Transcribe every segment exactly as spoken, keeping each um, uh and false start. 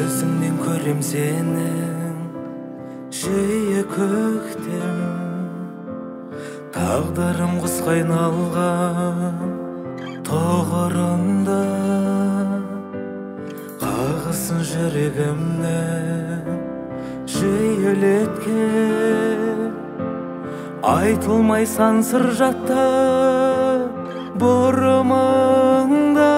Көзіңнен көрем сенің жиі көктем, тағдырым құсқа айналған тоғырында қағысын жүрегімнің жиілеткен айтылмай сан сыр жатты бұрымыңда.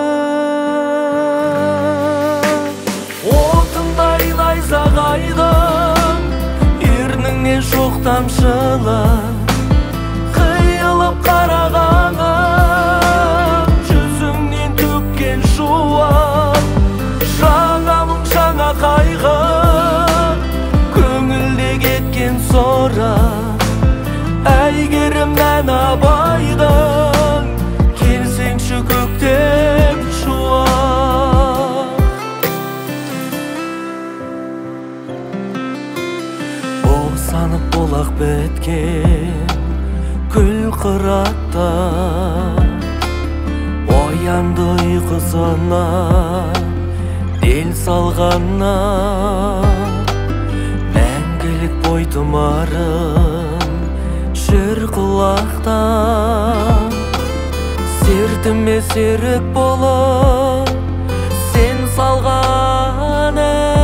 Отындай найзағайдың ерніңнен жоқ тамшылар қиылып қарағаным, жүзіңнен төккен шуақ жаңа мұң жаңа қайғы, көңілде кеткен сорақ әйгерімнен абайдың, келсеңші көктем шуақ. Босанып болақ біткен күл қыратта оянды ұйқысына дел салғанна, мәңгілік бойтұмарын жүр құлақта, сертіме серік болып сен салған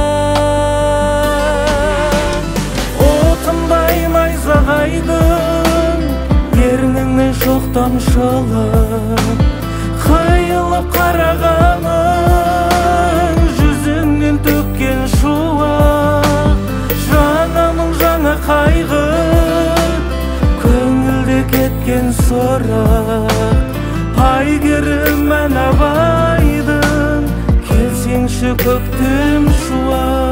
ән. Отындай найзағайдың ерніңнен жоқ тамшылар қиылып қарағаным, жүзіңнен төккен шуақ жаңа мұң жаңа қайғы, көңілде кеткен сорақ әйгерімнен абайдың, келсеңші көктем шуақ.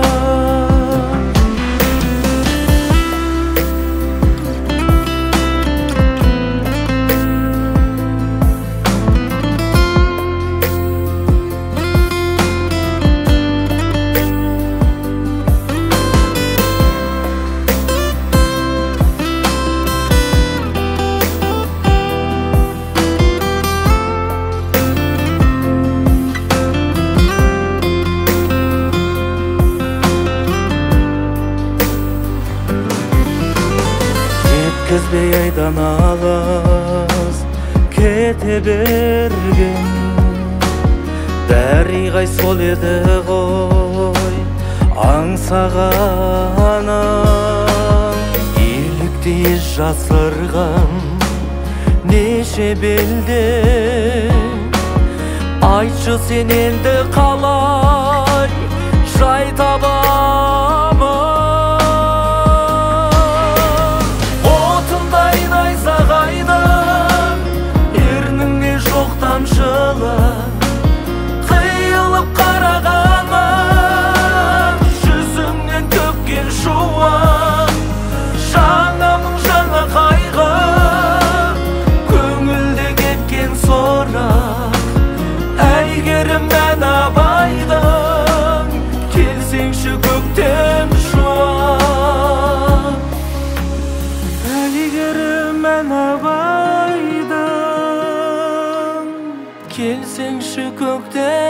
Жеткізбей айдан алыс кете берген дариғай сол еді ғой аңсағаным, елікті еш жасырған неше белде, айтшы сен енді қалай жай табамын. Қиылып қарағаным, жүзіңнен төккен шуақ жаңа мұң жаңа қайғы, көңілде кеткен сорақ әйгерімнен абайдың, келсеңші көктем шуақ. әйгерімнен абайдың, келсеңші көктем